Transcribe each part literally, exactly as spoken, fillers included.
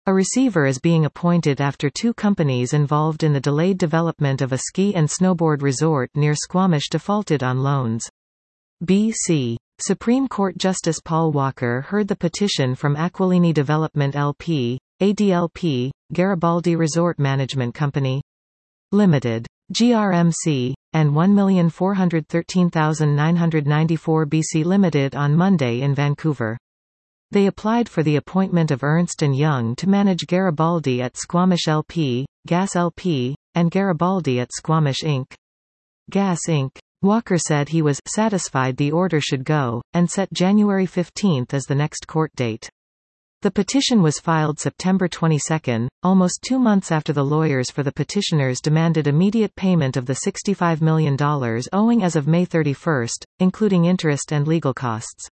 A receiver is being appointed after two companies involved in the delayed development of a ski and snowboard resort near Squamish defaulted on loans. B C. Supreme Court Justice Paul Walker heard the petition from Aquilini Development L P, A D L P, Garibaldi Resort Management Company Limited, G R M C, and one million four hundred thirteen thousand nine hundred ninety-four B C Limited on Monday in Vancouver. They applied for the appointment of Ernst and Young to manage Garibaldi at Squamish L P, Gas L P, and Garibaldi at Squamish Incorporated. Gas Incorporated. Walker said he was satisfied the order should go, and set January fifteenth as the next court date. The petition was filed September twenty-second, almost two months after the lawyers for the petitioners demanded immediate payment of the sixty-five million dollars owing as of May thirty-first, including interest and legal costs.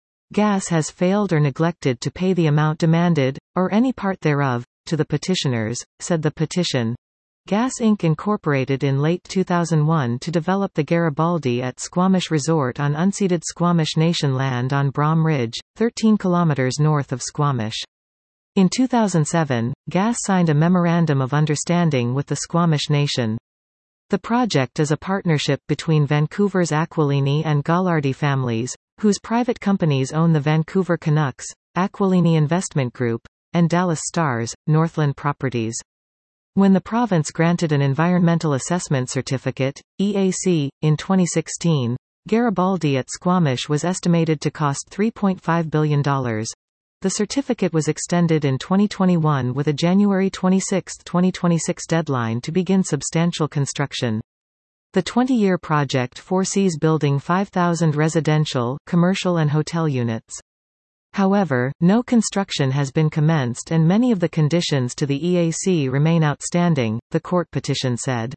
Gas has failed or neglected to pay the amount demanded, or any part thereof, to the petitioners, said the petition. Gas Incorporated incorporated in late two thousand one to develop the Garibaldi at Squamish Resort on unceded Squamish Nation land on Brom Ridge, thirteen kilometers north of Squamish. In two thousand seven, Gas signed a Memorandum of Understanding with the Squamish Nation. The project is a partnership between Vancouver's Aquilini and Gallardi families, whose private companies own the Vancouver Canucks, Aquilini Investment Group, and Dallas Stars, Northland Properties. When the province granted an Environmental Assessment Certificate, E A C, in twenty sixteen, Garibaldi at Squamish was estimated to cost three point five billion dollars. The certificate was extended in twenty twenty-one with a January twenty-sixth, twenty twenty-six deadline to begin substantial construction. The twenty-year project foresees building five thousand residential, commercial and hotel units. However, no construction has been commenced and many of the conditions to the E A C remain outstanding, the court petition said.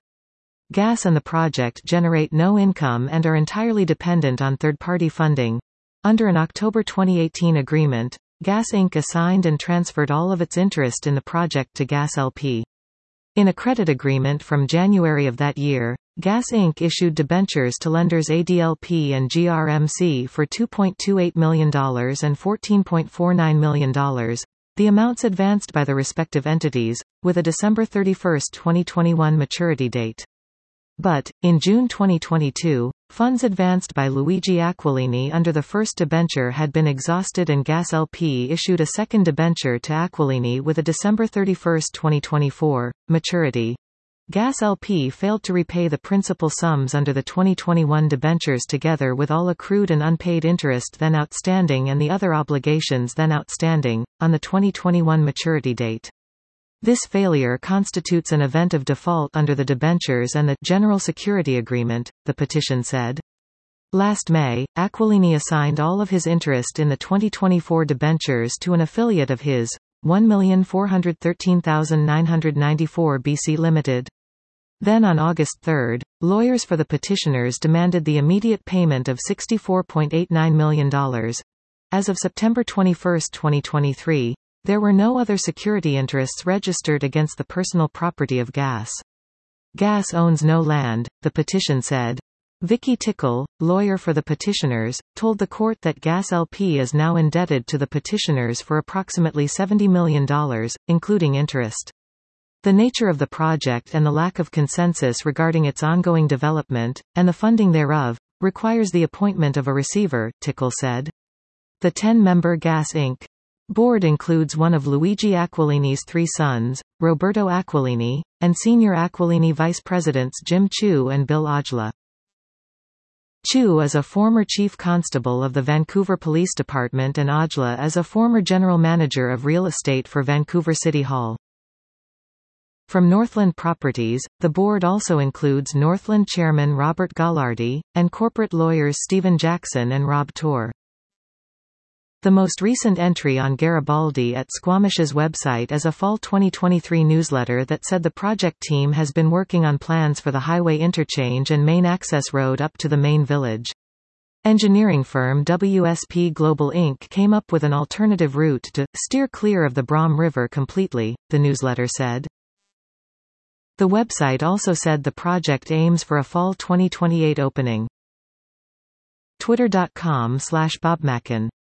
Gas and the project generate no income and are entirely dependent on third-party funding. Under an October twenty eighteen agreement, Gas Incorporated assigned and transferred all of its interest in the project to Gas L P. In a credit agreement from January of that year, Gas Incorporated issued debentures to lenders A D L P and G R M C for two point two eight million dollars and fourteen point four nine million dollars, the amounts advanced by the respective entities, with a December thirty-first, twenty twenty-one maturity date. But, in June twenty twenty-two, funds advanced by Luigi Aquilini under the first debenture had been exhausted and Gas L P issued a second debenture to Aquilini with a December thirty-first, twenty twenty-four, maturity. Gas L P failed to repay the principal sums under the twenty twenty-one debentures together with all accrued and unpaid interest then outstanding and the other obligations then outstanding, on the twenty twenty-one maturity date. This failure constitutes an event of default under the debentures and the General Security Agreement, the petition said. Last May, Aquilini assigned all of his interest in the twenty twenty-four debentures to an affiliate of his, one million four hundred thirteen thousand nine hundred ninety-four B C Limited. Then on August third, lawyers for the petitioners demanded the immediate payment of sixty-four point eight nine million dollars. As of September twenty-first, twenty twenty-three, there were no other security interests registered against the personal property of Gas. Gas owns no land, the petition said. Vicky Tickle, lawyer for the petitioners, told the court that Gas L P is now indebted to the petitioners for approximately seventy million dollars, including interest. The nature of the project and the lack of consensus regarding its ongoing development, and the funding thereof, requires the appointment of a receiver, Tickle said. The ten-member Gas Incorporated board includes one of Luigi Aquilini's three sons, Roberto Aquilini, and senior Aquilini vice presidents Jim Chu and Bill Ojala. Chu is a former chief constable of the Vancouver Police Department and Ojala is a former general manager of real estate for Vancouver City Hall. From Northland Properties, the board also includes Northland chairman Robert Gallardi, and corporate lawyers Stephen Jackson and Rob Torr. The most recent entry on Garibaldi at Squamish's website is a fall twenty twenty-three newsletter that said the project team has been working on plans for the highway interchange and main access road up to the main village. Engineering firm W S P Global Incorporated came up with an alternative route to steer clear of the Brom River completely, the newsletter said. The website also said the project aims for a fall twenty twenty-eight opening. Twitter dot com slash Bob Mackin